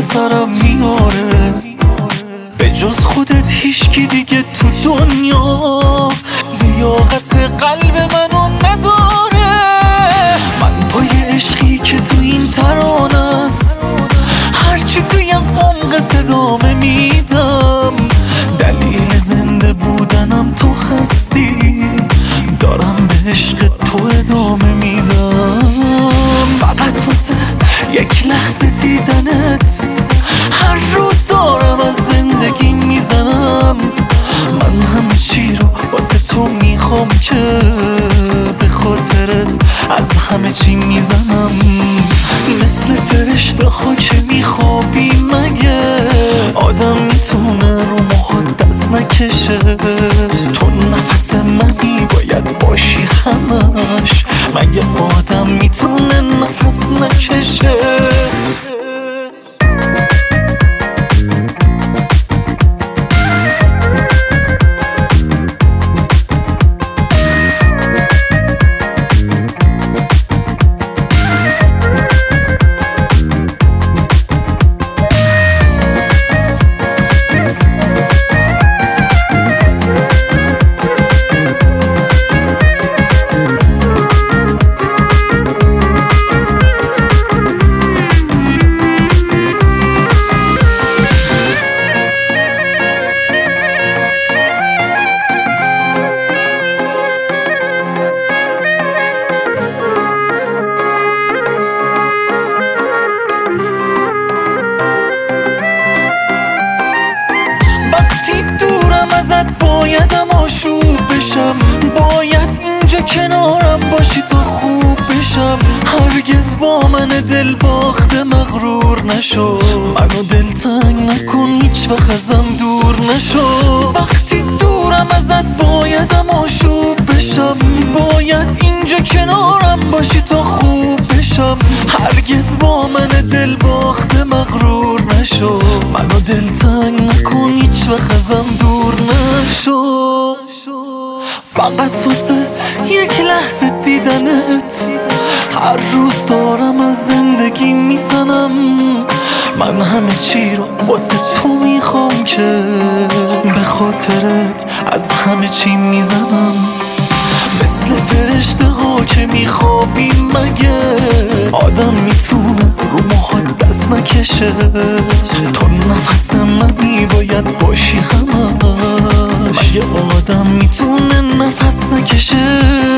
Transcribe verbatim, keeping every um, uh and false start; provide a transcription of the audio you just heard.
سرم میاره، به جز خودت هیچکی دیگه تو دنیا لیاقت قلب منو نداره. من پای عشقی که تو این ترانه است، هرچی توی عمق صدامه میدم. دلیل زنده بودنم تو هستی، دارم به عشق تو ادامه میدم. فقط واسه یک لحظه دیدنت هر روز دارم از زندگی میزنم. من همه چی رو واسه تو میخوام که به خاطرت از همه چی میزنم. مثل فرشته ها که میخوابی، مگه آدم میتونه رو مخات دست نکشه؟ تو نفس منی باید باشی همش، مگه آدم میتونه نفس نکشه؟ دورم ازت بایدم آشوب بشم، باید اینجا کنارم باشی تا خوب بشم. هرگز با من دل باخته مغرور نشو، منو دلتنگ نکن هیچ وقت ازم دور نشو. وقتی دورم ازت بایدم آشوب بشم، باید اینجا کنارم باشی تا خوب بشم. هرگز با من دل باخته مغرور نشو، منو دلتنگ نکن هیچ وقت ازم دور نشو. فقط واسه یک لحظه دیدنت هر روز دارم از زندگی میزنم. من همه چی رو واسه تو میخوام که به خاطرت از همه چی میزنم. مثل فرشته ها که میخوابی، مگه آدم میتونه رو مخات دست نکشه؟ تو نفس منی باید باشی همش، مگه آدم میتونه نفس نکشه؟